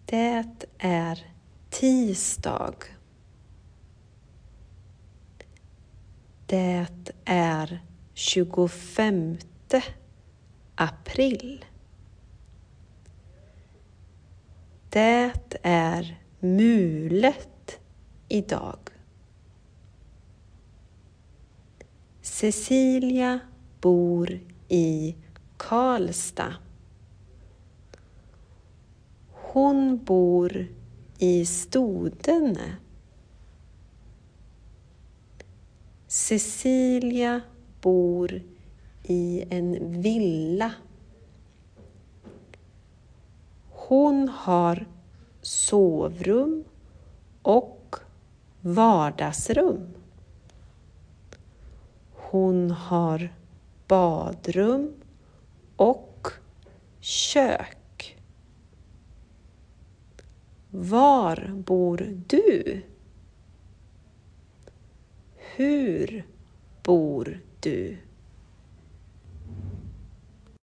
Det är tisdag. Det är 25 april. Det är mulet idag. Cecilia bor i Karlstad. Hon bor i Stodene. Cecilia bor i en villa. Hon har sovrum och vardagsrum. Hon har badrum och kök. Var bor du? Hur bor du?